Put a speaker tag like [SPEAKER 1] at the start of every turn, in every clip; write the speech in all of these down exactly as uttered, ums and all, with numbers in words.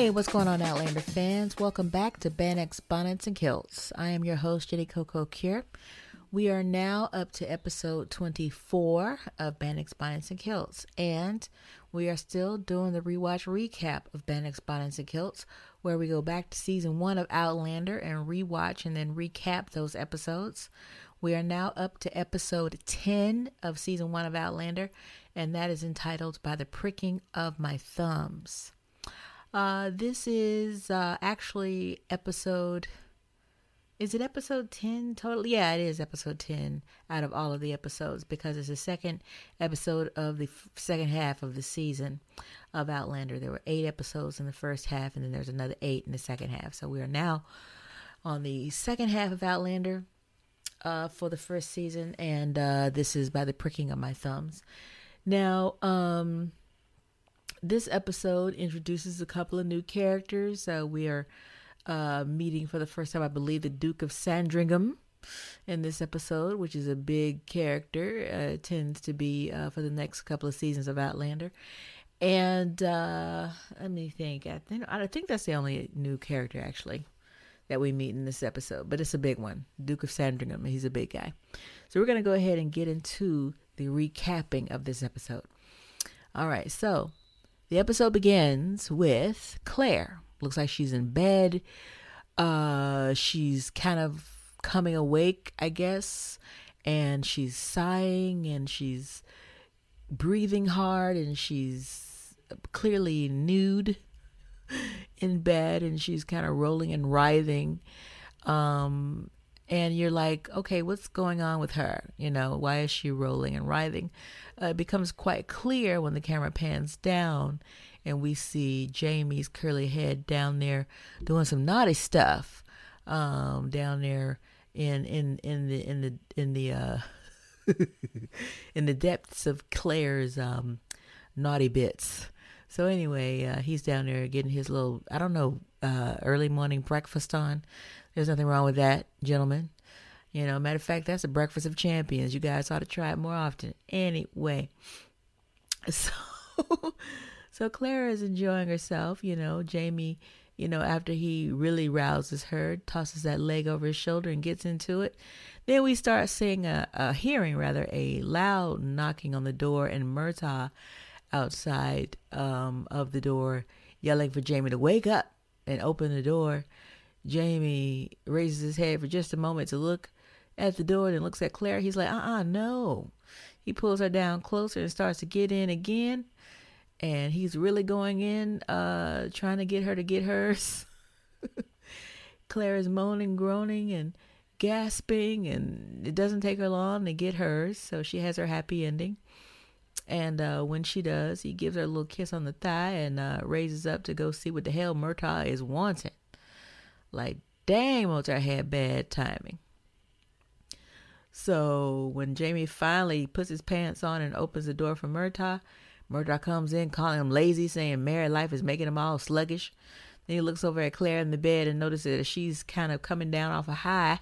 [SPEAKER 1] Hey, what's going on, Outlander fans? Welcome back to Bannex Bonnets and Kilts. I am your host, Jenny Coco Cure. We are now up to episode twenty-four of Bannex Bonnets and Kilts, and we are still doing the rewatch recap of Bannex Bonnets and Kilts, where we go back to season one of Outlander and rewatch and then recap those episodes. We are now up to episode ten of season one of Outlander, and that is entitled By the Pricking of My Thumbs. Uh, this is uh, actually episode, is it episode ten total? Yeah, it is episode ten out of all of the episodes, because it's the second episode of the f- second half of the season of Outlander. There were eight episodes in the first half, and then there's another eight in the second half. So we are now on the second half of Outlander uh, for the first season, and uh, this is By the Pricking of My Thumbs. Now, um... this episode introduces a couple of new characters. Uh, we are uh, meeting for the first time, I believe, the Duke of Sandringham in this episode, which is a big character. Uh, tends to be uh, for the next couple of seasons of Outlander. And uh, let me think. I think I think that's the only new character, actually, that we meet in this episode. But it's a big one. Duke of Sandringham. He's a big guy. So we're going to go ahead and get into the recapping of this episode. All right. So the episode begins with Claire. Looks like she's in bed. Uh, she's kind of coming awake, I guess. And she's sighing and she's breathing hard and she's clearly nude in bed and she's kind of rolling and writhing. Um, and you're like, okay, what's going on with her? You know, why is she rolling and writhing? Uh, it becomes quite clear when the camera pans down and we see Jamie's curly head down there doing some naughty stuff, um, down there in in in the in the in the uh, in the depths of Claire's um, naughty bits. So anyway, uh, he's down there getting his little, I don't know, uh, early morning breakfast on. There's nothing wrong with that, gentlemen. You know, matter of fact, that's a breakfast of champions. You guys ought to try it more often. Anyway, so so Claire is enjoying herself. You know, Jamie, you know, after he really rouses her, tosses that leg over his shoulder and gets into it. Then we start seeing a, a hearing, rather, a loud knocking on the door, and Murtaugh outside um, of the door yelling for Jamie to wake up and open the door. Jamie raises his head for just a moment to look at the door, and looks at Claire. He's like, uh-uh, no. He pulls her down closer and starts to get in again. And he's really going in, uh, trying to get her to get hers. Claire is moaning, groaning, and gasping, and it doesn't take her long to get hers. So she has her happy ending. And uh, when she does, he gives her a little kiss on the thigh and uh, raises up to go see what the hell Murtaugh is wanting. Like, dang, Murtaugh had bad timing. So when Jamie finally puts his pants on and opens the door for Murtaugh, Murtaugh comes in calling him lazy, saying married life is making him all sluggish. Then he looks over at Claire in the bed and notices that she's kind of coming down off a high.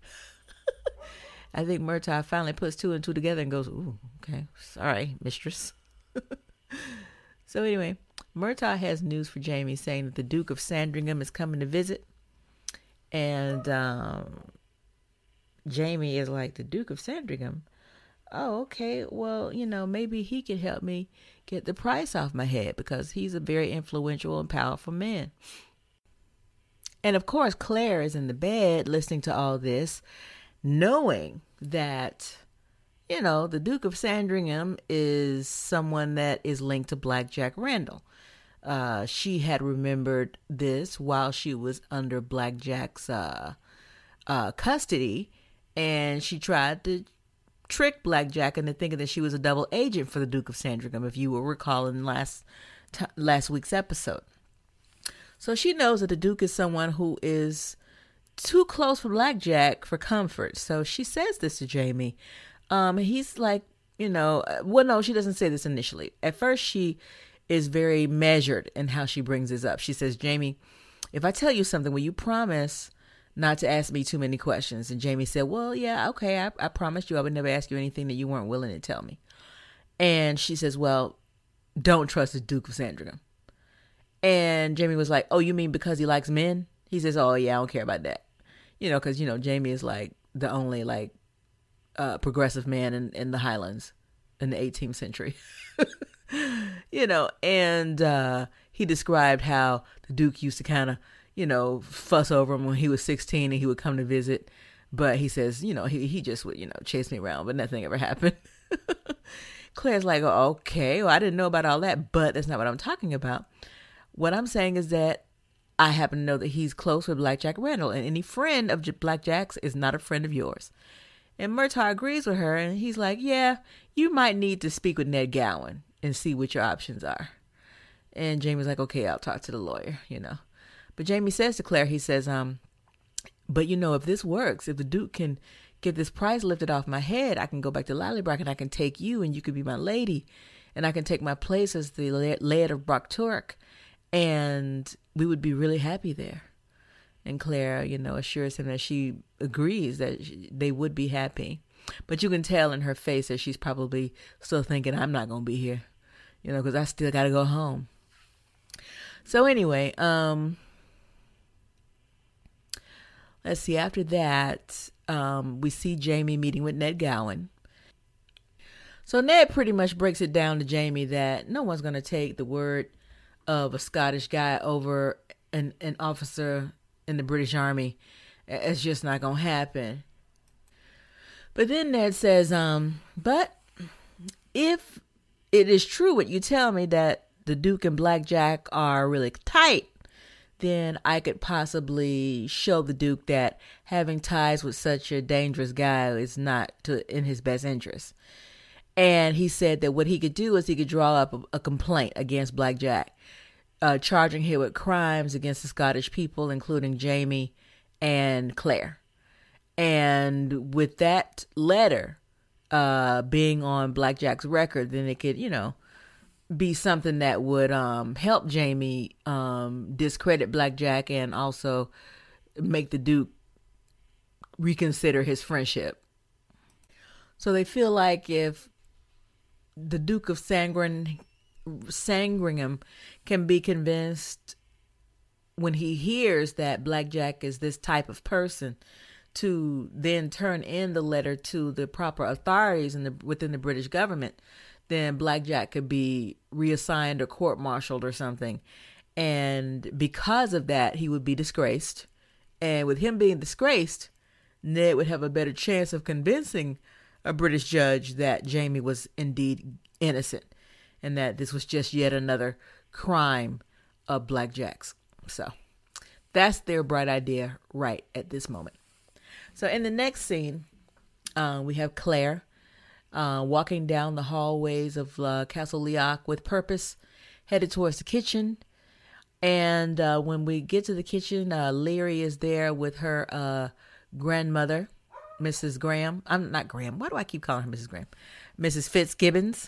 [SPEAKER 1] I think Murtaugh finally puts two and two together and goes, ooh, okay, sorry, mistress. So anyway, Murtaugh has news for Jamie, saying that the Duke of Sandringham is coming to visit. And um, Jamie is like, the Duke of Sandringham? Oh, okay. Well, you know, maybe he could help me get the price off my head, because he's a very influential and powerful man. And of course, Claire is in the bed listening to all this, knowing that, you know, the Duke of Sandringham is someone that is linked to Blackjack Randall. Uh, she had remembered this while she was under Blackjack's uh, uh, custody, and she tried to trick Blackjack into thinking that she was a double agent for the Duke of Sandringham, if you will recall in last t- last week's episode. So she knows that the Duke is someone who is too close for Blackjack for comfort. So she says this to Jamie. Um, he's like, you know, well, no, she doesn't say this initially. At first, she is very measured in how she brings this up. She says, Jamie, if I tell you something, will you promise not to ask me too many questions? And Jamie said, well, yeah, okay, I, I promised you I would never ask you anything that you weren't willing to tell me. And she says, well, don't trust the Duke of Sandringham. And Jamie was like, oh, you mean because he likes men? He says, oh, yeah, I don't care about that. You know, because, you know, Jamie is like the only like uh, progressive man in, in the Highlands in the eighteenth century. You know, and uh, he described how the Duke used to kind of, you know, fuss over him when he was sixteen and he would come to visit. But he says, you know, he, he just would, you know, chase me around, but nothing ever happened. Claire's like, oh, okay, well, I didn't know about all that, but that's not what I'm talking about. What I'm saying is that I happen to know that he's close with Black Jack Randall, and any friend of Black Jack's is not a friend of yours. And Murtagh agrees with her, and he's like, yeah, you might need to speak with Ned Gowan and see what your options are. And Jamie's like, okay, I'll talk to the lawyer, you know. But Jamie says to Claire, he says, um, but you know, if this works, if the Duke can get this price lifted off my head, I can go back to Lallybroch and I can take you and you could be my lady. And I can take my place as the Laird of Brockturk. And we would be really happy there. And Claire, you know, assures him that she agrees that she, they would be happy. But you can tell in her face that she's probably still thinking, I'm not going to be here, you know, because I still got to go home. So anyway, um, let's see. After that, um, we see Jamie meeting with Ned Gowan. So Ned pretty much breaks it down to Jamie that no one's going to take the word of a Scottish guy over an, an officer in the British Army. It's just not going to happen. But then Ned says, um, but if it is true what you tell me that the Duke and Black Jack are really tight, then I could possibly show the Duke that having ties with such a dangerous guy is not to, in his best interest. And he said that what he could do is he could draw up a, a complaint against Black Jack, uh, charging him with crimes against the Scottish people, including Jamie and Claire. And with that letter uh, being on Black Jack's record, then it could, you know, be something that would um, help Jamie um, discredit Black Jack and also make the Duke reconsider his friendship. So they feel like if the Duke of Sangren, Sandringham can be convinced when he hears that Black Jack is this type of person to then turn in the letter to the proper authorities in the within the British government, then Black Jack could be reassigned or court-martialed or something. And because of that, he would be disgraced. And with him being disgraced, Ned would have a better chance of convincing a British judge that Jamie was indeed innocent and that this was just yet another crime of Black Jack's. So that's their bright idea right at this moment. So in the next scene, uh, we have Claire uh, walking down the hallways of uh, Castle Leoch with purpose, headed towards the kitchen. And uh, when we get to the kitchen, uh, Leary is there with her uh, grandmother, Missus Graham. I'm not Graham. Why do I keep calling her Missus Graham? Missus Fitzgibbons.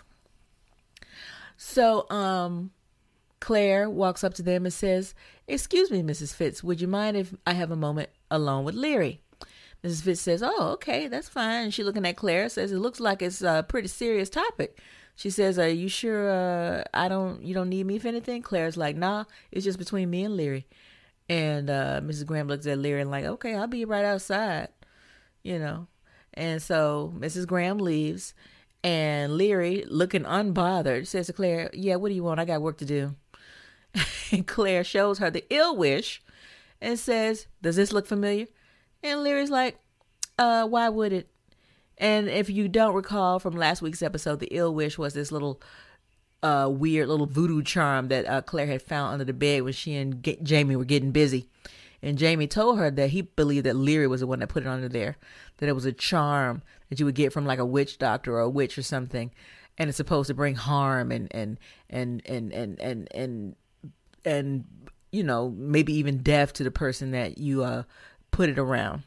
[SPEAKER 1] So um, Claire walks up to them and says, "Excuse me, Missus Fitz, would you mind if I have a moment alone with Leary?" Missus Fitz says, "Oh, okay, that's fine." And she looking at Claire, says, "It looks like it's a pretty serious topic." She says, "Are you sure uh, I don't, you don't need me for anything?" Claire's like, "Nah, it's just between me and Leary." And uh, Missus Graham looks at Leary and like, "Okay, I'll be right outside," you know. And so Missus Graham leaves, and Leary, looking unbothered, says to Claire, "Yeah, what do you want? I got work to do." And Claire shows her the ill wish and says, "Does this look familiar?" And Leary's like, uh, "Why would it?" And if you don't recall from last week's episode, the ill wish was this little uh, weird little voodoo charm that uh, Claire had found under the bed when she and G- Jamie were getting busy. And Jamie told her that he believed that Leary was the one that put it under there, that it was a charm that you would get from like a witch doctor or a witch or something. And it's supposed to bring harm and, and, and, and, and, and, and, and, you know, maybe even death to the person that you uh, put it around.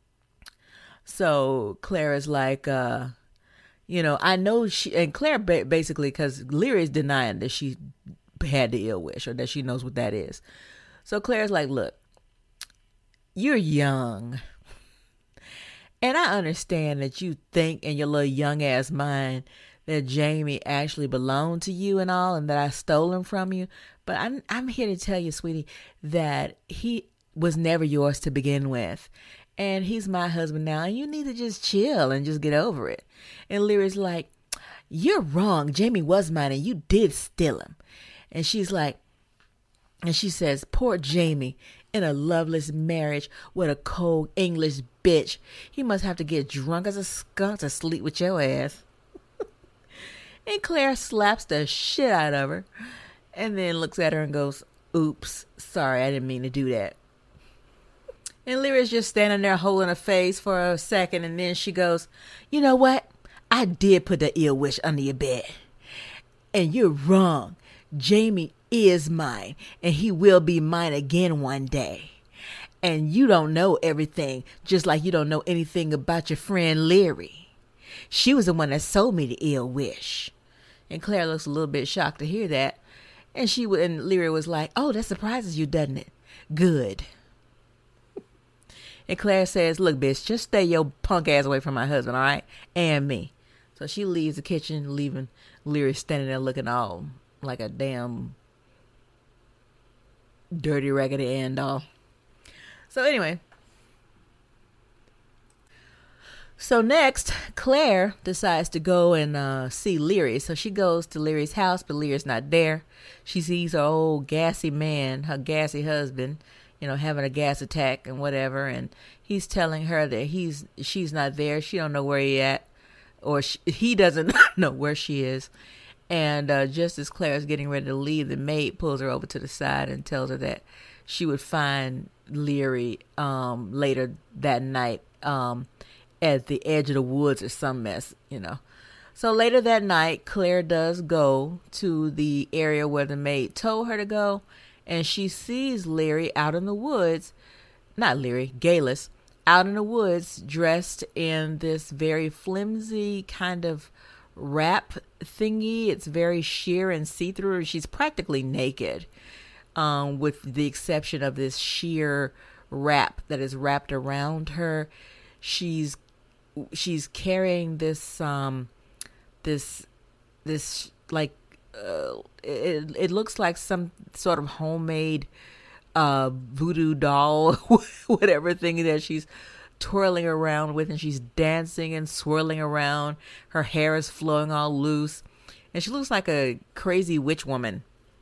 [SPEAKER 1] So Claire is like, uh, you know, I know she, and Claire ba- basically, because Leary is denying that she had the ill wish or that she knows what that is. So Claire's like, "Look, you're young. And I understand that you think in your little young ass mind that Jamie actually belonged to you and all, and that I stole him from you. But I'm, I'm here to tell you, sweetie, that he was never yours to begin with. And he's my husband now, and you need to just chill and just get over it. And Lyria's like, you're wrong. Jamie was mine, and you did steal him. And she's like, and she says, poor Jamie in a loveless marriage with a cold English bitch. He must have to get drunk as a skunk to sleep with your ass. And Claire slaps the shit out of her and then looks at her and goes, oops, sorry, I didn't mean to do that. And Lyria's just standing there holding her face for a second, and then she goes, you know what? I did put the ill wish under your bed. And you're wrong. Jamie is mine, and he will be mine again one day. And you don't know everything, just like you don't know anything about your friend Leary. She was the one that sold me the ill wish. And Claire looks a little bit shocked to hear that. And she and Lyria was like, oh, that surprises you, doesn't it? Good. And Claire says, look, bitch, just stay your punk ass away from my husband, all right? And me. So she leaves the kitchen, leaving Lyria standing there looking all like a damn dirty, raggedy Ann doll. So anyway. So next, Claire decides to go and uh, see Lyria. So she goes to Lyria's house, but Lyria's not there. She sees her old gassy man, her gassy husband, you know, having a gas attack and whatever. And he's telling her that he's she's not there. She don't know where he at, or she, he doesn't know where she is. And uh, just as Claire is getting ready to leave, the maid pulls her over to the side and tells her that she would find Leary um, later that night um, at the edge of the woods or some mess, you know. So later that night, Claire does go to the area where the maid told her to go, and she sees Leary out in the woods, not Leary, Galus, out in the woods dressed in this very flimsy kind of wrap thingy. It's very sheer and see-through. She's practically naked, um, with the exception of this sheer wrap that is wrapped around her. She's she's carrying this um this this like uh, it it looks like some sort of homemade uh voodoo doll, whatever thing that she's twirling around with, and she's dancing and swirling around. Her hair is flowing all loose, and she looks like a crazy witch woman.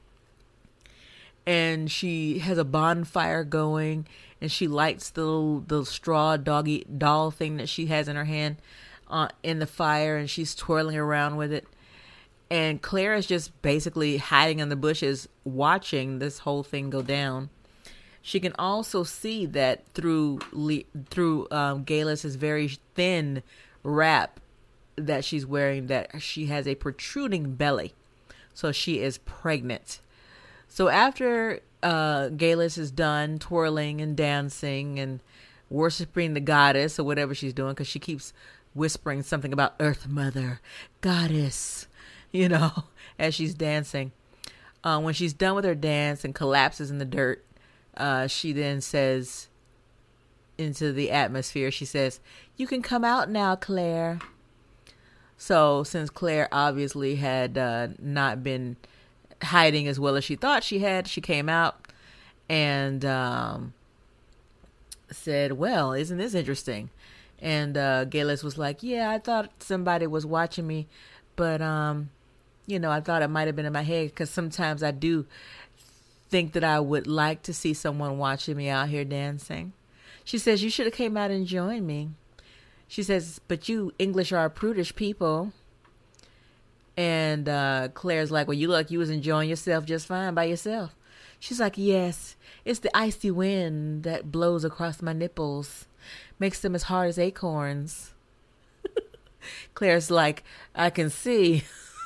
[SPEAKER 1] And she has a bonfire going, and she lights the little, the straw doggy doll thing that she has in her hand uh, in the fire, and she's twirling around with it. And Claire is just basically hiding in the bushes, watching this whole thing go down. She can also see that through through um, Galus's very thin wrap that she's wearing, that she has a protruding belly. So she is pregnant. So after uh, Galus is done twirling and dancing and worshiping the goddess or whatever she's doing, because she keeps whispering something about Earth Mother, goddess, you know, as she's dancing. Uh, when she's done with her dance and collapses in the dirt, Uh, she then says into the atmosphere, she says, you can come out now, Claire. So since Claire obviously had uh, not been hiding as well as she thought she had, she came out and um, said, well, isn't this interesting? And uh, Galus was like, yeah, I thought somebody was watching me, but, um, you know, I thought it might have been in my head, because sometimes I do think that I would like to see someone watching me out here dancing. She says, you should have came out and joined me. She says, but you English are prudish people. And uh, Claire's like, well, you look like you was enjoying yourself just fine by yourself. She's like, yes, it's the icy wind that blows across my nipples, makes them as hard as acorns. Claire's like, I can see.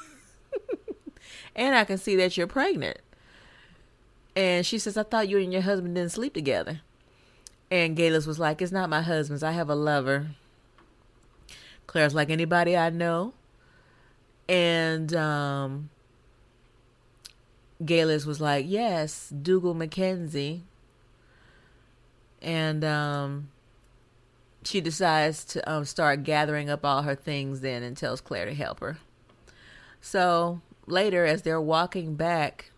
[SPEAKER 1] And I can see that you're pregnant. And she says, I thought you and your husband didn't sleep together. And Galus was like, it's not my husband's. I have a lover. Claire's like, anybody I know? And um, Galus was like, yes, Dougal Mackenzie. And um, she decides to um, start gathering up all her things then and tells Claire to help her. So later, as they're walking back,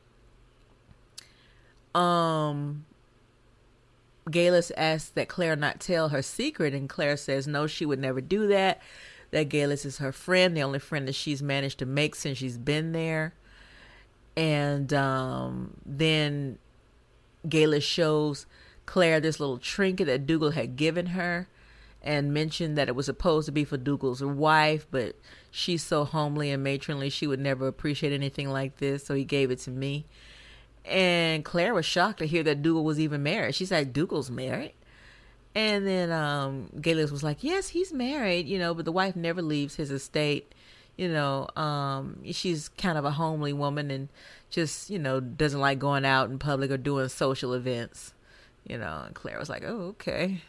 [SPEAKER 1] um, Geillis asks that Claire not tell her secret, and Claire says no, she would never do that. That Geillis is her friend, the only friend that she's managed to make since she's been there. And um, then Geillis shows Claire this little trinket that Dougal had given her, and mentioned that it was supposed to be for Dougal's wife, but she's so homely and matronly, she would never appreciate anything like this, so he gave it to me. And Claire was shocked to hear that Dougal was even married. She said, Dougal's married? And then um, Geillis was like, yes, he's married, you know, but the wife never leaves his estate. You know, um, she's kind of a homely woman and just, you know, doesn't like going out in public or doing social events, you know. And Claire was like, oh, okay.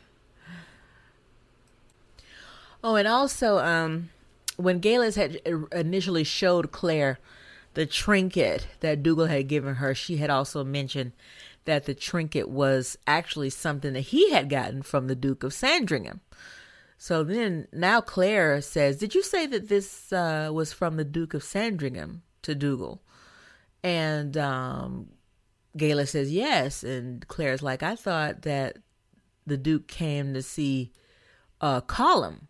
[SPEAKER 1] Oh, and also, um, when Geillis had initially showed Claire the trinket that Dougal had given her, she had also mentioned that the trinket was actually something that he had gotten from the Duke of Sandringham. So then now Claire says, did you say that this uh, was from the Duke of Sandringham to Dougal? And um, Geillis says, yes. And Claire's like, I thought that the Duke came to see uh, Colum.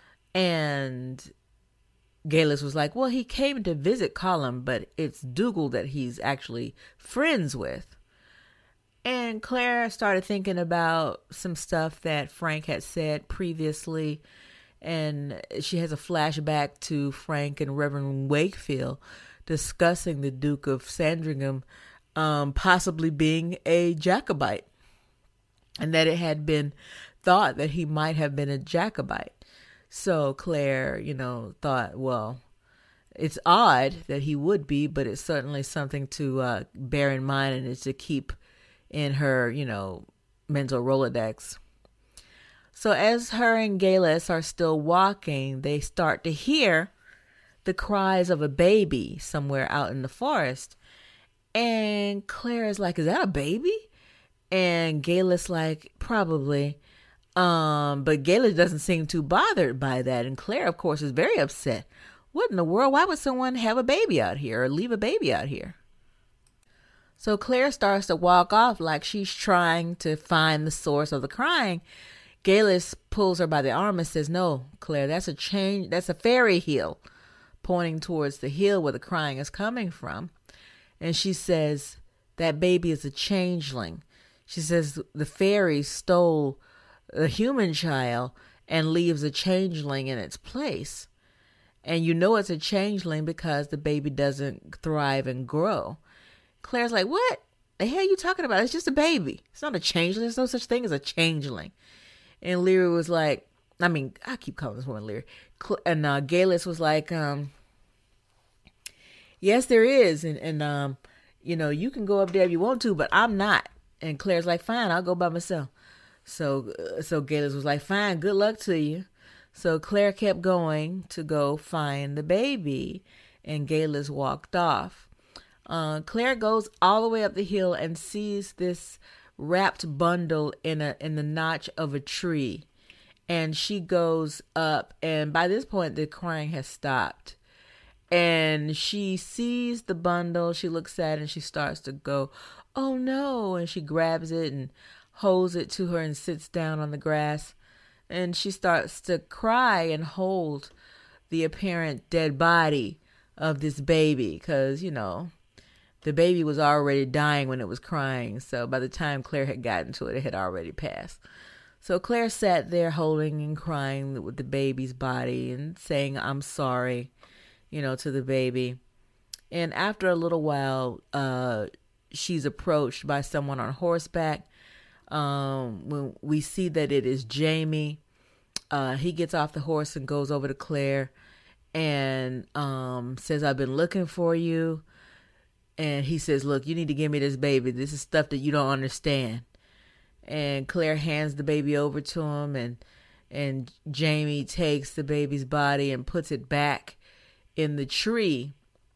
[SPEAKER 1] And Geillis was like, well, he came to visit Colum, but it's Dougal that he's actually friends with. And Claire started thinking about some stuff that Frank had said previously, and she has a flashback to Frank and Reverend Wakefield discussing the Duke of Sandringham um, possibly being a Jacobite, and that it had been thought that he might have been a Jacobite. So Claire, you know, thought, well, it's odd that he would be, but it's certainly something to uh, bear in mind and is to keep in her, you know, mental Rolodex. So as her and Geillis are still walking, they start to hear the cries of a baby somewhere out in the forest. And Claire is like, is that a baby? And Geillis like, probably. Um, but Geillis doesn't seem too bothered by that. And Claire, of course, is very upset. What in the world? Why would someone have a baby out here or leave a baby out here? So Claire starts to walk off like she's trying to find the source of the crying. Geillis pulls her by the arm and says, no, Claire, that's a change. That's a fairy hill, pointing towards the hill where the crying is coming from. And she says, that baby is a changeling. She says the fairy stole a human child and leaves a changeling in its place. And you know it's a changeling because the baby doesn't thrive and grow. Claire's like, what the hell are you talking about? It's just a baby. It's not a changeling. There's no such thing as a changeling. And Leary was like, I mean, I keep calling this woman Leary. And uh, Geillis was like, um, yes, there is. And, and um, you know, you can go up there if you want to, but I'm not. And Claire's like, fine, I'll go by myself. So, uh, so Geillis was like, fine, good luck to you. So Claire kept going to go find the baby, and Geillis walked off. Uh, Claire goes all the way up the hill and sees this wrapped bundle in a in the notch of a tree. And she goes up, and by this point, the crying has stopped. And she sees the bundle, she looks at it, and she starts to go, oh no, and she grabs it and holds it to her and sits down on the grass. And she starts to cry and hold the apparent dead body of this baby because, you know, the baby was already dying when it was crying. So by the time Claire had gotten to it, it had already passed. So Claire sat there holding and crying with the baby's body and saying, I'm sorry, you know, to the baby. And after a little while, uh, she's approached by someone on horseback. Um, when we see that it is Jamie, uh, he gets off the horse and goes over to Claire and um, says, I've been looking for you. And he says, look, you need to give me this baby. This is stuff that you don't understand. And Claire hands the baby over to him, and and Jamie takes the baby's body and puts it back in the tree.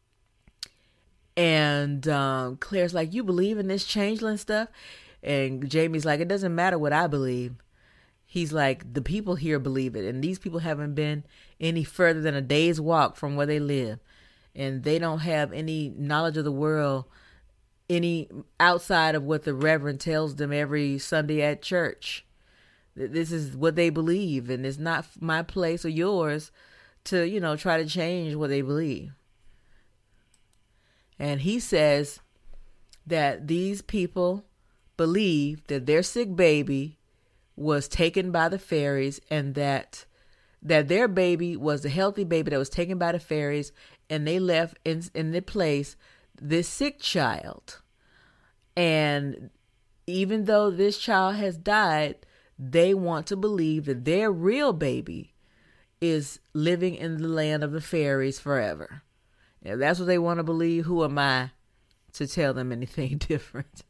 [SPEAKER 1] And um, Claire's like, you believe in this changeling stuff? And Jamie's like, it doesn't matter what I believe. He's like, the people here believe it. And these people haven't been any further than a day's walk from where they live. and they don't have any knowledge of the world any outside of what the reverend tells them every Sunday at church. This is what they believe, and it's not my place or yours to, you know, try to change what they believe. And he says that these people believe that their sick baby was taken by the fairies, and that that their baby was a healthy baby that was taken by the fairies, and they left in in the place this sick child. And even though this child has died, they want to believe that their real baby is living in the land of the fairies forever. If that's what they want to believe, who am I to tell them anything different?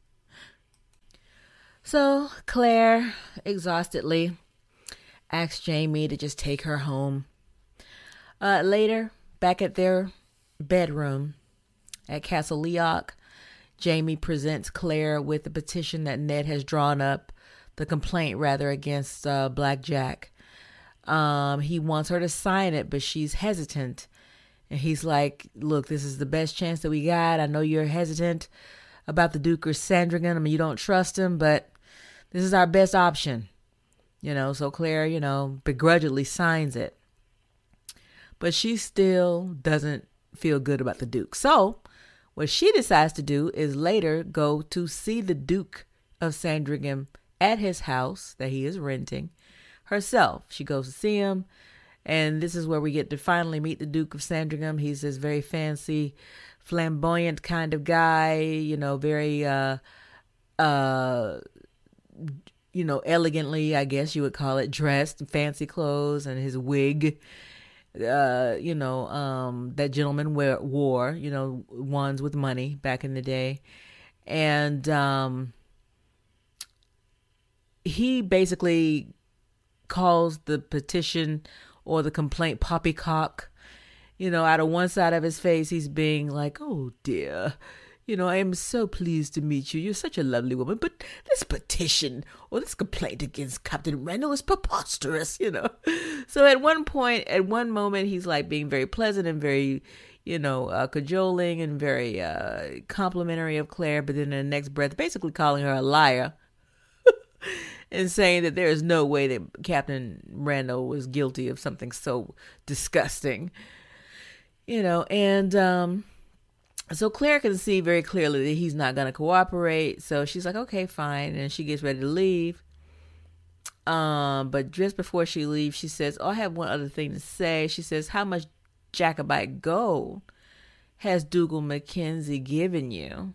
[SPEAKER 1] So Claire, exhaustedly, asks Jamie to just take her home. Uh, later, back at their bedroom at Castle Leoch, Jamie presents Claire with the petition that Ned has drawn up, the complaint rather, against uh, Black Jack. Um, he wants her to sign it, but she's hesitant. And he's like, look, this is the best chance that we got. I know you're hesitant about the Duke or Sandringham. I mean, you don't trust him, but this is our best option. You know, so Claire, you know, begrudgingly signs it. But she still doesn't feel good about the Duke. So what she decides to do is later go to see the Duke of Sandringham at his house that he is renting herself. She goes to see him, and this is where we get to finally meet the Duke of Sandringham. He's this very fancy, flamboyant kind of guy, you know, very, uh, uh, you know, elegantly, I guess you would call it, dressed in fancy clothes, and his wig, uh, you know, um, that gentleman wear, wore, you know, ones with money back in the day. And um, he basically calls the petition or the complaint poppycock. You know, out of one side of his face, he's being like, oh dear, you know, I am so pleased to meet you. You're such a lovely woman. But this petition or this complaint against Captain Randall is preposterous, you know. So at one point, at one moment, he's like being very pleasant and very, you know, uh, cajoling and very uh, complimentary of Claire. But then in the next breath, basically calling her a liar and saying that there is no way that Captain Randall was guilty of something so disgusting, you know. And, um, So Claire can see very clearly that he's not going to cooperate. So she's like, okay, fine. And she gets ready to leave. Um, but just before she leaves, she says, oh, I have one other thing to say. She says, how much Jacobite gold has Dougal Mackenzie given you?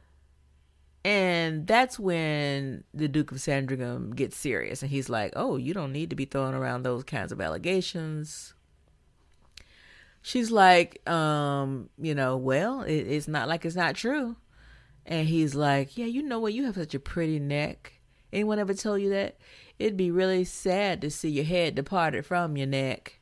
[SPEAKER 1] And that's when the Duke of Sandringham gets serious. And he's like, oh, you don't need to be throwing around those kinds of allegations. She's like, um, you know, well, it, it's not like it's not true. And he's like, yeah, you know what? You have such a pretty neck. Anyone ever told you that? It'd be really sad to see your head departed from your neck.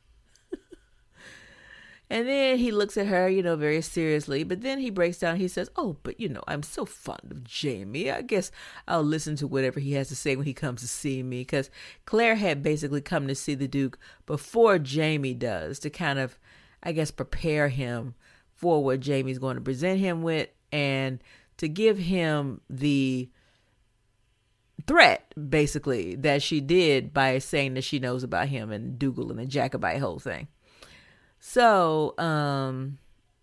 [SPEAKER 1] And then he looks at her, you know, very seriously. But then he breaks down. He says, oh, but, you know, I'm so fond of Jamie. I guess I'll listen to whatever he has to say when he comes to see me. Because Claire had basically come to see the Duke before Jamie does, to kind of, I guess, prepare him for what Jamie's going to present him with, and to give him the threat, basically, that she did by saying that she knows about him and Dougal and the Jacobite whole thing. So, um,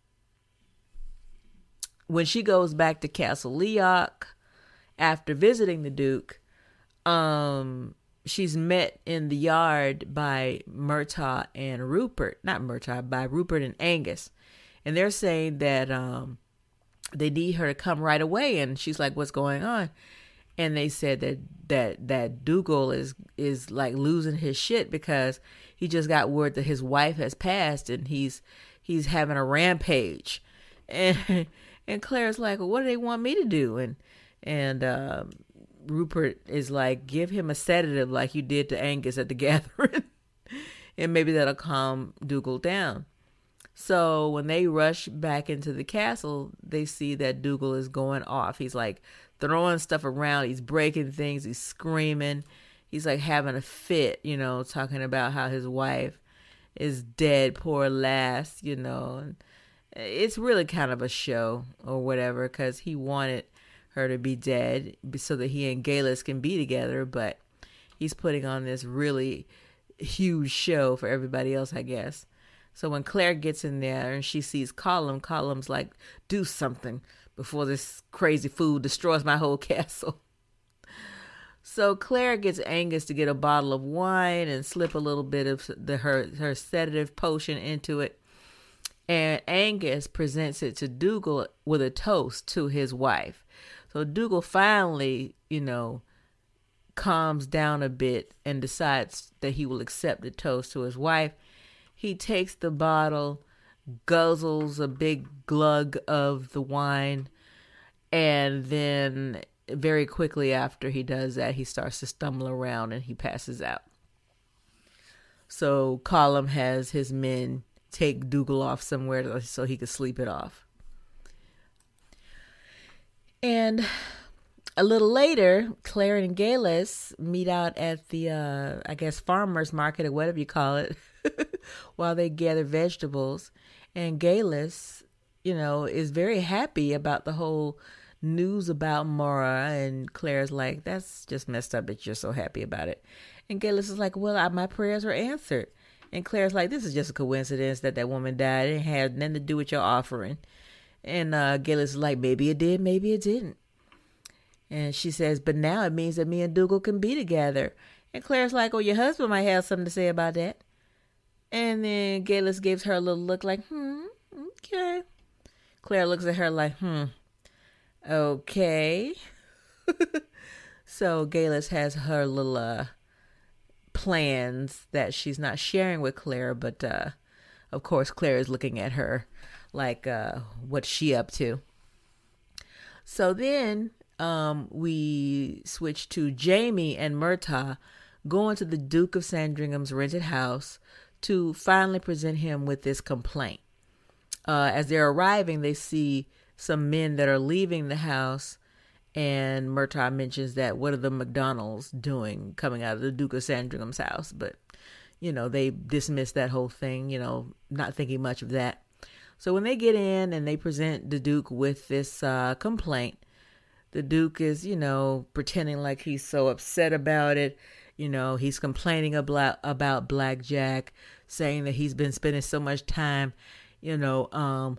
[SPEAKER 1] when she goes back to Castle Leoch after visiting the Duke, um, she's met in the yard by Murtagh and Rupert, not Murtagh, by Rupert and Angus. And they're saying that um, they need her to come right away. And she's like, what's going on? And they said that that that Dougal is is like losing his shit because he just got word that his wife has passed and he's he's having a rampage. And and Claire's like, well, what do they want me to do? And and um, Rupert is like, give him a sedative like you did to Angus at the gathering, and maybe that'll calm Dougal down. So when they rush back into the castle, they see that Dougal is going off. He's like throwing stuff around. He's breaking things. He's screaming. He's like having a fit, you know, talking about how his wife is dead, poor lass, you know. And, it's really kind of a show or whatever, because he wanted her to be dead so that he and Geillis can be together, but he's putting on this really huge show for everybody else, I guess. So when Claire gets in there and she sees Colum, Colum's like, do something before this crazy fool destroys my whole castle. So Claire gets Angus to get a bottle of wine and slip a little bit of the her, her sedative potion into it. And Angus presents it to Dougal with a toast to his wife. So Dougal finally, you know, calms down a bit and decides that he will accept the toast to his wife. He takes the bottle, guzzles a big glug of the wine, and then very quickly after he does that, he starts to stumble around and he passes out. So Colum has his men take Dougal off somewhere so he could sleep it off. And a little later, Claire and Geillis meet out at the, uh, I guess, farmer's market or whatever you call it, while they gather vegetables. And Geillis, you know, is very happy about the whole news about Mora. And Claire's like, that's just messed up that you're so happy about it. And Geillis is like, well, I, my prayers were answered. And Claire's like, this is just a coincidence that that woman died. It had nothing to do with your offering. And uh, Geillis is like, maybe it did, maybe it didn't. And she says, but now it means that me and Dougal can be together. And Claire's like, oh, your husband might have something to say about that. And then Geillis gives her a little look like, hmm, okay. Claire looks at her like, hmm, okay. So Geillis has her little uh, plans that she's not sharing with Claire, but uh, of course Claire is looking at her like, uh, what's she up to? So then um, we switch to Jaime and Murtagh going to the Duke of Sandringham's rented house to finally present him with this complaint. Uh, as they're arriving, they see some men that are leaving the house, and Murtagh mentions that what are the McDonalds doing coming out of the Duke of Sandringham's house? But, you know, they dismiss that whole thing, you know, not thinking much of that. So when they get in and they present the Duke with this uh, complaint, the Duke is, you know, pretending like he's so upset about it. You know, he's complaining about, about Blackjack, saying that he's been spending so much time, you know, um,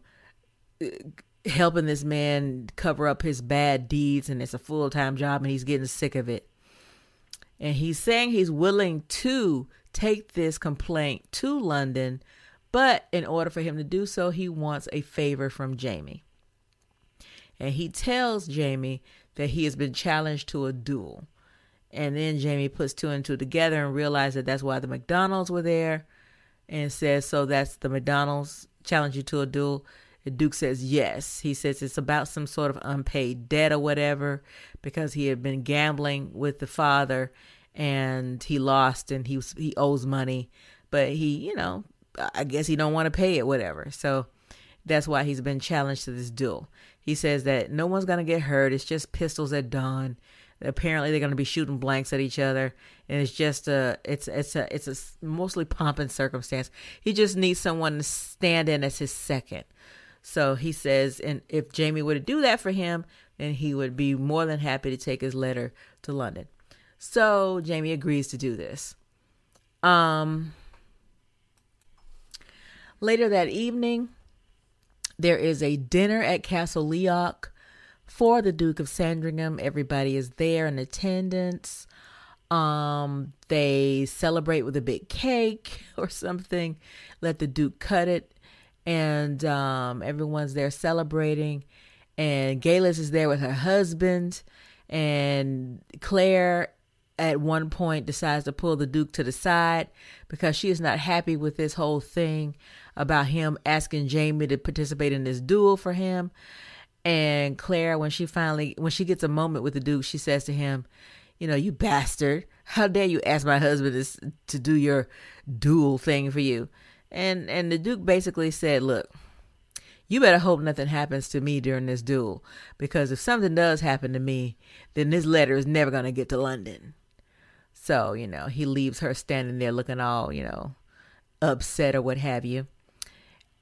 [SPEAKER 1] helping this man cover up his bad deeds, and it's a full-time job, and he's getting sick of it. And he's saying he's willing to take this complaint to London, but in order for him to do so, he wants a favor from Jaime. And he tells Jaime that he has been challenged to a duel. And then Jaime puts two and two together and realizes that that's why the McDonalds were there, and says, so that's the McDonalds challenge you to a duel. The Duke says yes. He says it's about some sort of unpaid debt or whatever, because he had been gambling with the father and he lost and he was, he owes money, but he, you know, I guess he don't want to pay it, whatever. So that's why he's been challenged to this duel. He says that no one's going to get hurt. It's just pistols at dawn. Apparently they're going to be shooting blanks at each other, and it's just a it's it's a it's a mostly pomp and circumstance. He just needs someone to stand in as his second. So he says, and if Jaime were to do that for him, then he would be more than happy to take his letter to London. So Jaime agrees to do this. Um later that evening, there is a dinner at Castle Leoch for the Duke of Sandringham. Everybody is there in attendance. Um, they celebrate with a big cake or something. Let the Duke cut it. And um, everyone's there celebrating. And Geillis is there with her husband. And Claire, at one point, decides to pull the Duke to the side because she is not happy with this whole thing about him asking Jaime to participate in this duel for him. And Claire, when she finally, when she gets a moment with the Duke, she says to him, you know, you bastard, how dare you ask my husband to, to do your duel thing for you? And and the Duke basically said, look, you better hope nothing happens to me during this duel, because if something does happen to me, then this letter is never going to get to London. So, you know, he leaves her standing there looking all, you know, upset or what have you.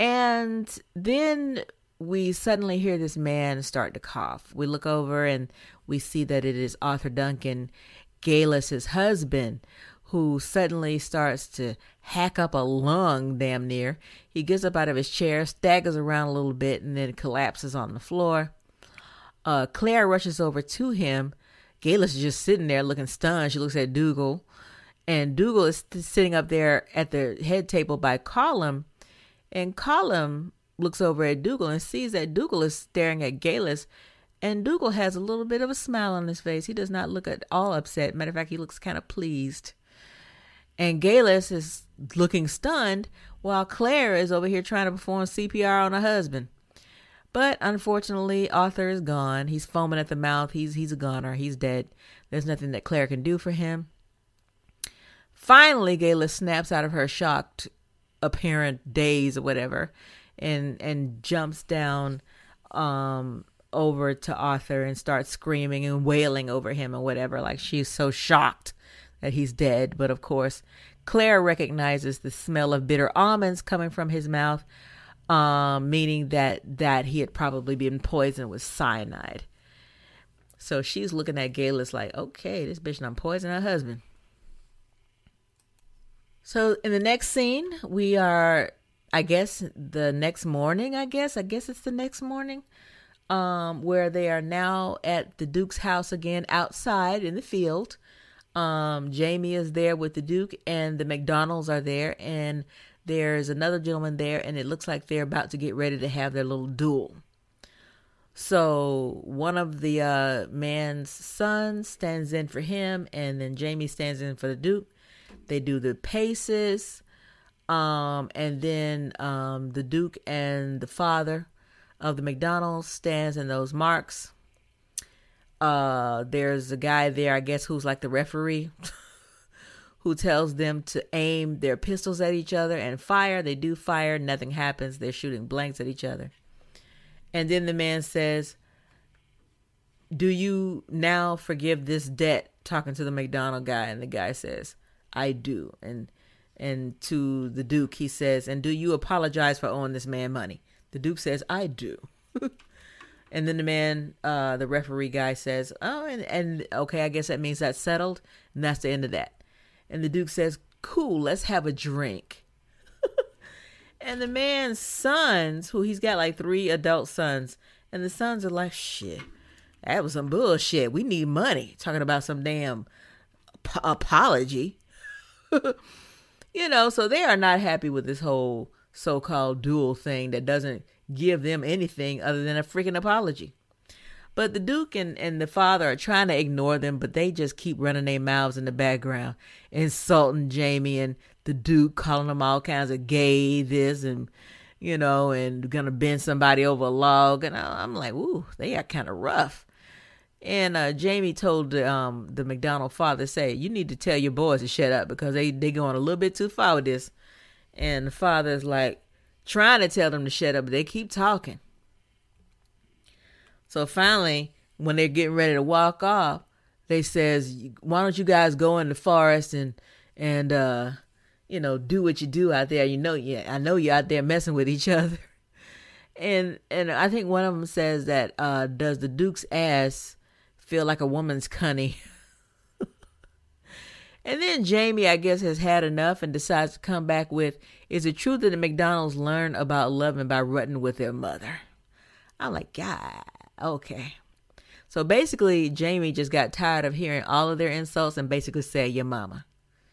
[SPEAKER 1] And then we suddenly hear this man start to cough. We look over and we see that it is Arthur Duncan, Geillis' husband, who suddenly starts to hack up a lung damn near. He gets up out of his chair, staggers around a little bit, and then collapses on the floor. Uh, Claire rushes over to him. Geillis is just sitting there looking stunned. She looks at Dougal, and Dougal is sitting up there at the head table by Colum, and Colum looks over at Dougal and sees that Dougal is staring at Geillis, and Dougal has a little bit of a smile on his face. He does not look at all upset. Matter of fact, he looks kind of pleased. And Geillis is looking stunned while Claire is over here trying to perform C P R on her husband. But unfortunately, Arthur is gone. He's foaming at the mouth. He's he's a goner. He's dead. There's nothing that Claire can do for him. Finally, Geillis snaps out of her shocked apparent daze or whatever and and jumps down um, over to Arthur and starts screaming and wailing over him or whatever, like she's so shocked that he's dead. But of course, Claire recognizes the smell of bitter almonds coming from his mouth, um, meaning that, that he had probably been poisoned with cyanide. So she's looking at Geillis like, okay, this bitch done poisoned her husband. So in the next scene, we are, I guess, the next morning, I guess. I guess it's the next morning, um, where they are now at the Duke's house again, outside in the field. Um, Jamie is there with the Duke, and the McDonalds are there, and there's another gentleman there, and it looks like they're about to get ready to have their little duel. So one of the uh, man's sons stands in for him, and then Jamie stands in for the Duke. They do the paces, um, and then um, the Duke and the father of the McDonald's stands in those marks. Uh, there's a guy there, I guess, who's like the referee, who tells them to aim their pistols at each other and fire. They do fire. Nothing happens. They're shooting blanks at each other. And then the man says, do you now forgive this debt? Talking to the McDonald guy. And the guy says, I do. And and to the Duke, he says, and do you apologize for owing this man money? The Duke says, I do. And then the man, uh, the referee guy says, oh, and, and okay, I guess that means that's settled. And that's the end of that. And the Duke says, cool, let's have a drink. And the man's sons, who he's got like three adult sons, and the sons are like, shit, that was some bullshit. We need money. Talking about some damn ap- apology. You know, so they are not happy with this whole so-called duel thing that doesn't give them anything other than a freaking apology. But the Duke and, and the father are trying to ignore them, but they just keep running their mouths in the background, insulting Jamie and the Duke, calling them all kinds of gay this and, you know, and gonna bend somebody over a log. And I'm like, ooh, they are kind of rough. And uh, Jamie told the, um, the McDonald father, say, you need to tell your boys to shut up because they, they going a little bit too far with this. And the father's like trying to tell them to shut up, but they keep talking. So finally, when they're getting ready to walk off, they says, why don't you guys go in the forest and, and uh, you know, do what you do out there. You know, yeah, I know you're out there messing with each other. And and I think one of them says that, uh, does the Duke's ass feel like a woman's cunny? And then Jamie, I guess, has had enough and decides to come back with, is it true that the McDonald's learn about loving by rutting with their mother? I'm like, God, okay. So basically, Jamie just got tired of hearing all of their insults and basically said, your mama.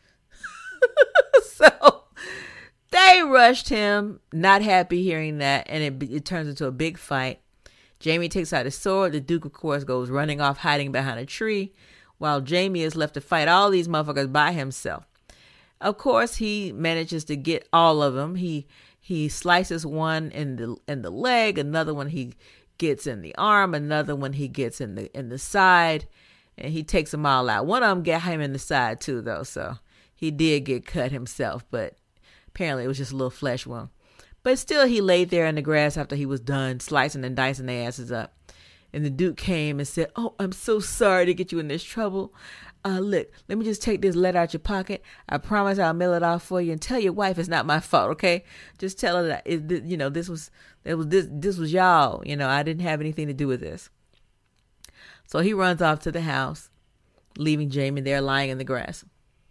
[SPEAKER 1] So they rushed him, not happy hearing that, and it, it turns into a big fight. Jamie takes out his sword. The Duke, of course, goes running off, hiding behind a tree, while Jamie is left to fight all these motherfuckers by himself. Of course, he manages to get all of them. He he slices one in the in the leg, another one he gets in the arm, another one he gets in the in the side, and he takes them all out. One of them got him in the side too, though, so he did get cut himself, but apparently it was just a little flesh wound. But still, he laid there in the grass after he was done slicing and dicing their asses up. And the Duke came and said, oh, I'm so sorry to get you in this trouble. Uh, look, let me just take this letter out your pocket. I promise I'll mail it off for you, and tell your wife it's not my fault, okay? Just tell her that, it, you know, this was, it was this, this was y'all. You know, I didn't have anything to do with this. So he runs off to the house, leaving Jamie there lying in the grass.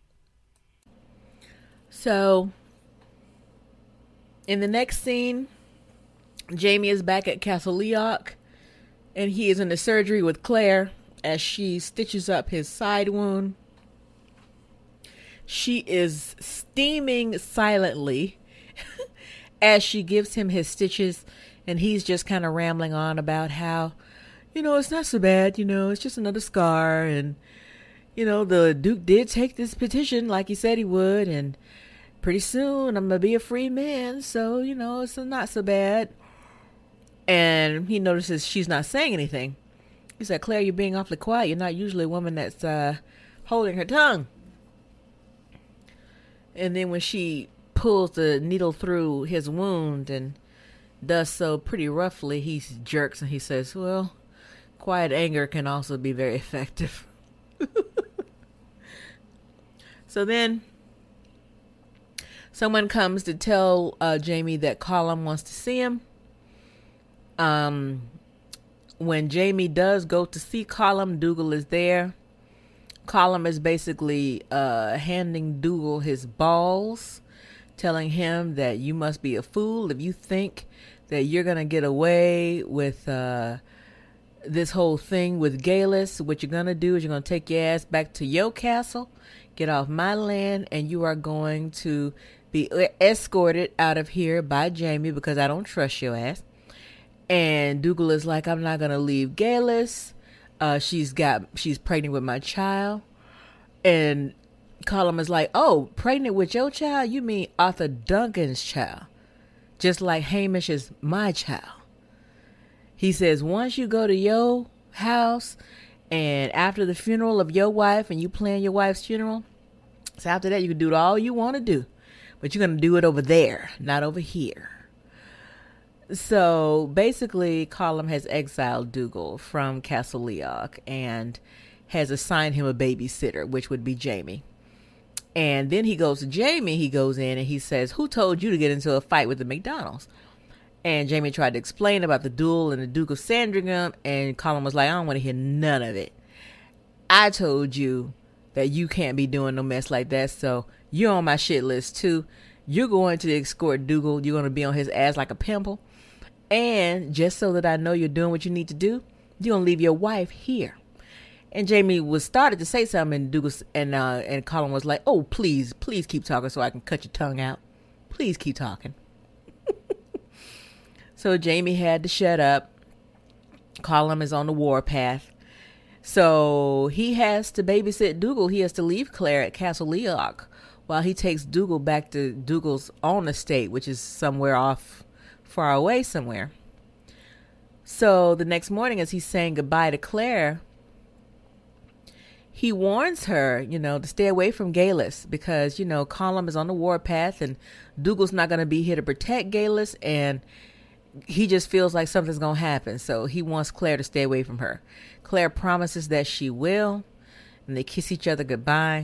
[SPEAKER 1] So, in the next scene, Jamie is back at Castle Leoch, and he is in the surgery with Claire as she stitches up his side wound. She is steaming silently as she gives him his stitches, and he's just kind of rambling on about how, you know, it's not so bad, you know, it's just another scar, and, you know, the Duke did take this petition like he said he would, and pretty soon I'm gonna be a free man, so, you know, it's not so bad. And he notices she's not saying anything. He said, Claire, you're being awfully quiet. You're not usually a woman that's uh, holding her tongue. And then when she pulls the needle through his wound and does so pretty roughly, he jerks and he says, well, quiet anger can also be very effective. So then someone comes to tell uh, Jamie that Colum wants to see him. Um... When Jamie does go to see Colum, Dougal is there. Colum is basically uh, handing Dougal his balls, telling him that you must be a fool if you think that you're going to get away with uh, this whole thing with Galus. What you're going to do is you're going to take your ass back to your castle, get off my land, and you are going to be escorted out of here by Jamie because I don't trust your ass. And Dougal is like, I'm not going to leave Galus. Uh, she's got, she's pregnant with my child. And Colum is like, oh, pregnant with your child? You mean Arthur Duncan's child? Just like Hamish is my child. He says, once you go to your house and after the funeral of your wife and you plan your wife's funeral, so after that you can do all you want to do. But you're going to do it over there, not over here. So basically, Colum has exiled Dougal from Castle Leoch and has assigned him a babysitter, which would be Jamie. And then he goes to Jamie, he goes in and he says, who told you to get into a fight with the McDonalds? And Jamie tried to explain about the duel and the Duke of Sandringham, and Colum was like, I don't want to hear none of it. I told you that you can't be doing no mess like that, so you're on my shit list too. You're going to escort Dougal. You're going to be on his ass like a pimple. And just so that I know you're doing what you need to do, you're going to leave your wife here. And Jamie was started to say something, and Dougal and uh, and Colum was like, oh, please, please keep talking so I can cut your tongue out. Please keep talking. So Jamie had to shut up. Colum is on the warpath. So he has to babysit Dougal. He has to leave Claire at Castle Leoch while he takes Dougal back to Dougal's own estate, which is somewhere off far away somewhere. So the next morning, as he's saying goodbye to Claire, he warns her, you know, to stay away from Galus because, you know, Colum is on the warpath and Dougal's not going to be here to protect Galus, and he just feels like something's going to happen. So he wants Claire to stay away from her. Claire promises that she will, and they kiss each other goodbye.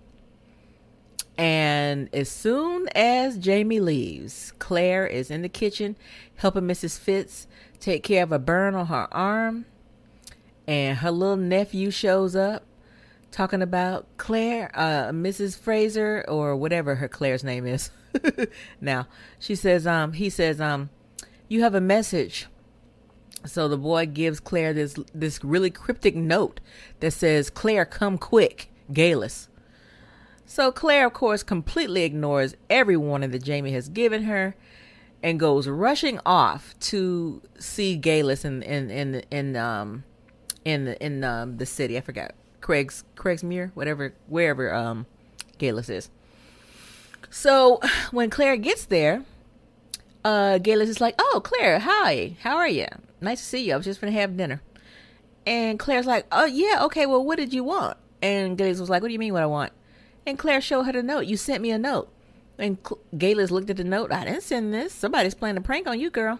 [SPEAKER 1] And as soon as Jamie leaves, Claire is in the kitchen helping Missus Fitz take care of a burn on her arm. And her little nephew shows up talking about Claire, uh, Missus Fraser, or whatever her Claire's name is. Now, she says, um, he says, um, you have a message. So the boy gives Claire this, this really cryptic note that says, Claire, come quick, Galus. So Claire, of course, completely ignores every warning that Jamie has given her and goes rushing off to see Galus in in in in um in the in um the city. I forgot Craig's Craigsmere, whatever wherever um Galus is. So when Claire gets there, uh Galus is like, "Oh, Claire, hi, how are you? Nice to see you. I was just gonna have dinner." And Claire's like, "Oh yeah, okay. Well, what did you want?" And Galus was like, "What do you mean, what I want?" And Claire showed her the note. "You sent me a note." And Galus looked at the note. "I didn't send this. Somebody's playing a prank on you, girl."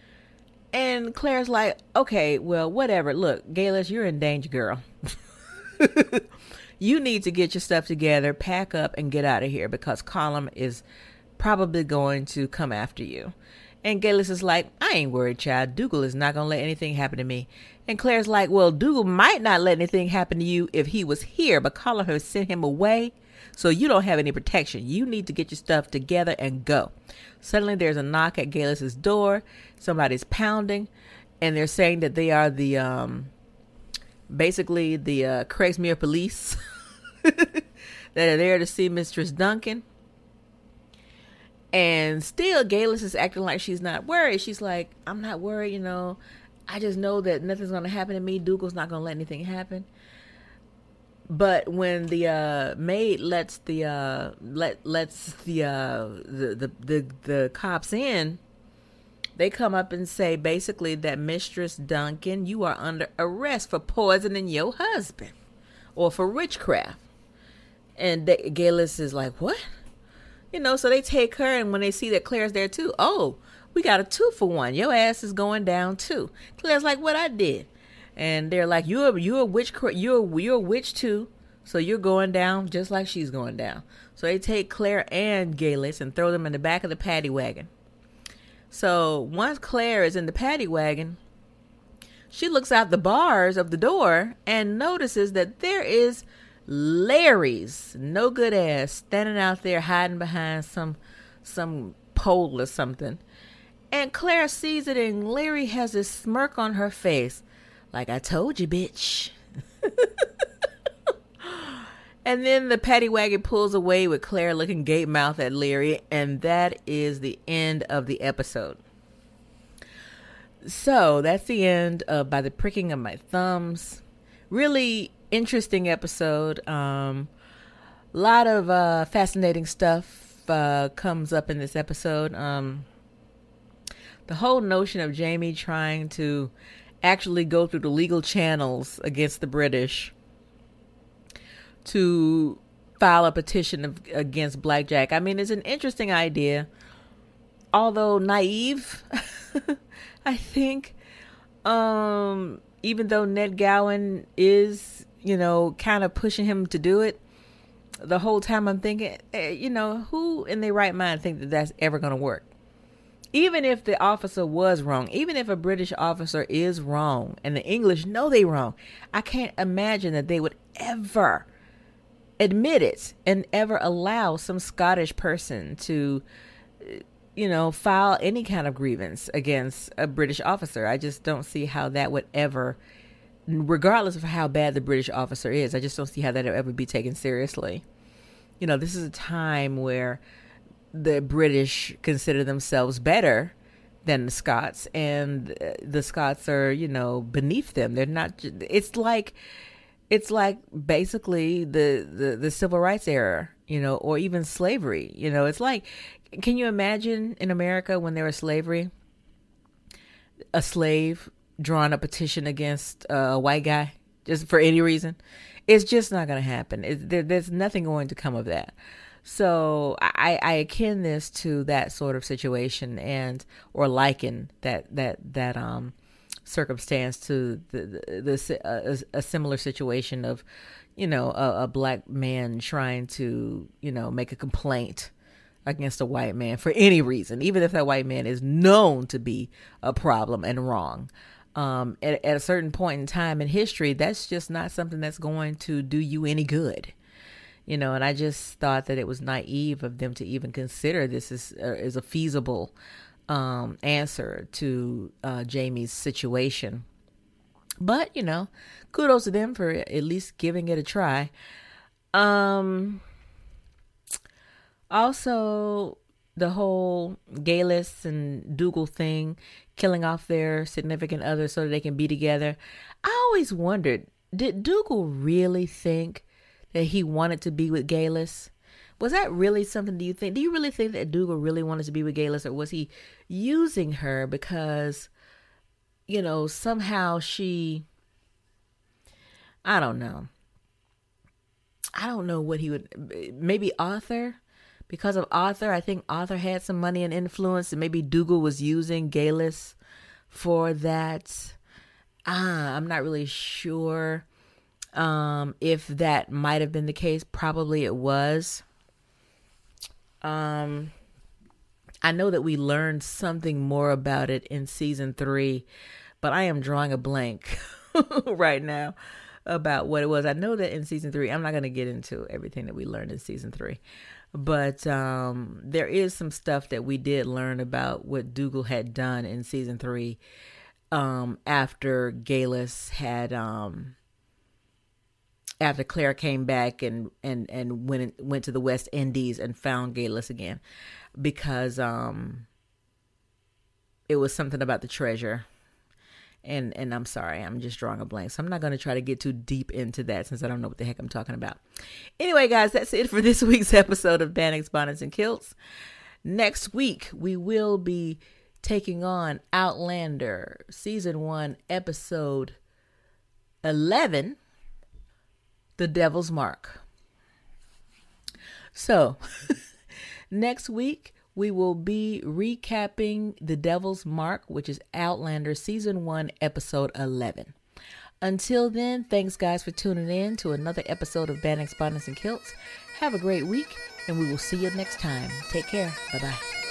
[SPEAKER 1] And Claire's like, "Okay, well, whatever. Look, Galus, you're in danger, girl." You need to get your stuff together, pack up, and get out of here because Colum is probably going to come after you. And Geillis is like, I ain't worried, child. Dougal is not going to let anything happen to me. And Claire's like, well, Dougal might not let anything happen to you if he was here, but Colum has sent him away, so you don't have any protection. You need to get your stuff together and go. Suddenly there's a knock at Geillis' door. Somebody's pounding, and they're saying that they are the... um. basically the uh, Craigsmere police that are there to see Mistress Duncan. And still Geillis is acting like she's not worried. She's like, I'm not worried, you know. I just know that nothing's going to happen to me. Dougal's not going to let anything happen. But when the uh, maid lets the uh, let lets the, uh, the the the the cops in, they come up and say basically that Mistress Duncan, you are under arrest for poisoning your husband or for witchcraft. And they, Geillis is like, what? You know, so they take her, and when they see that Claire's there too, oh, we got a two for one. Your ass is going down too. Claire's like, what I did? And they're like, you're you're a witch, you're you're a witch too, so you're going down just like she's going down. So they take Claire and Geillis and throw them in the back of the paddy wagon. So once Claire is in the paddy wagon, she looks out the bars of the door and notices that there is Larry's no good ass standing out there hiding behind some some pole or something. And Claire sees it, and Larry has this smirk on her face, like, I told you, bitch. And then the paddy wagon pulls away with Claire looking gape mouth at Larry, and that is the end of the episode. So that's the end of By the Pricking of My Thumbs. Really interesting episode. Um, a lot of uh, fascinating stuff uh, comes up in this episode. Um, the whole notion of Jamie trying to actually go through the legal channels against the British to file a petition of, against Blackjack. I mean, it's an interesting idea, although naive, I think. Um, even though Ned Gowan is, you know, kind of pushing him to do it, the whole time I'm thinking, eh, you know, who in their right mind think that that's ever going to work? Even if the officer was wrong, even if a British officer is wrong and the English know they wrong, I can't imagine that they would ever admit it and ever allow some Scottish person to, you know, file any kind of grievance against a British officer. I just don't see how that would ever, regardless of how bad the British officer is, I just don't see how that would ever be taken seriously. You know, this is a time where the British consider themselves better than the Scots, and the Scots are, you know, beneath them. They're not, it's like, It's like basically the, the, the civil rights era, you know, or even slavery. You know, it's like, can you imagine in America when there was slavery, a slave drawing a petition against a white guy just for any reason? It's just not going to happen. It, there, there's nothing going to come of that. So I, I akin this to that sort of situation, and or liken that that that um. circumstance to the, the, the a, a similar situation of, you know, a, a black man trying to, you know, make a complaint against a white man for any reason, even if that white man is known to be a problem and wrong. Um, at, at a certain point in time in history, that's just not something that's going to do you any good. You know, and I just thought that it was naive of them to even consider this as, uh, as a feasible um answer to uh Jamie's situation. But, you know, kudos to them for at least giving it a try. Um also, the whole Geillis and Dougal thing, killing off their significant other so that they can be together. I always wondered, did Dougal really think that he wanted to be with Geillis? Was that really something, do you think? Do you really think that Dougal really wanted to be with Geillis, or was he using her because, you know, somehow she, I don't know. I don't know what he would, maybe Arthur? Because of Arthur, I think Arthur had some money and influence, and maybe Dougal was using Geillis for that. Ah, I'm not really sure. Um, if that might have been the case, probably it was. Um, I know that we learned something more about it in season three, but I am drawing a blank right now about what it was. I know that in season three, I'm not going to get into everything that we learned in season three, but um, there is some stuff that we did learn about what Dougal had done in season three um, after Geillis had... Um, after Claire came back and, and, and went went to the West Indies and found Geillis again, because um, it was something about the treasure. And and I'm sorry, I'm just drawing a blank. So I'm not going to try to get too deep into that since I don't know what the heck I'm talking about. Anyway, guys, that's it for this week's episode of Bannocks, Bonnets, and Kilts. Next week, we will be taking on Outlander, Season one, Episode eleven, The Devil's Mark. So, next week, we will be recapping The Devil's Mark, which is Outlander Season one, Episode eleven. Until then, thanks guys for tuning in to another episode of Bannocks, Bonnets, and Kilts. Have a great week, and we will see you next time. Take care. Bye-bye.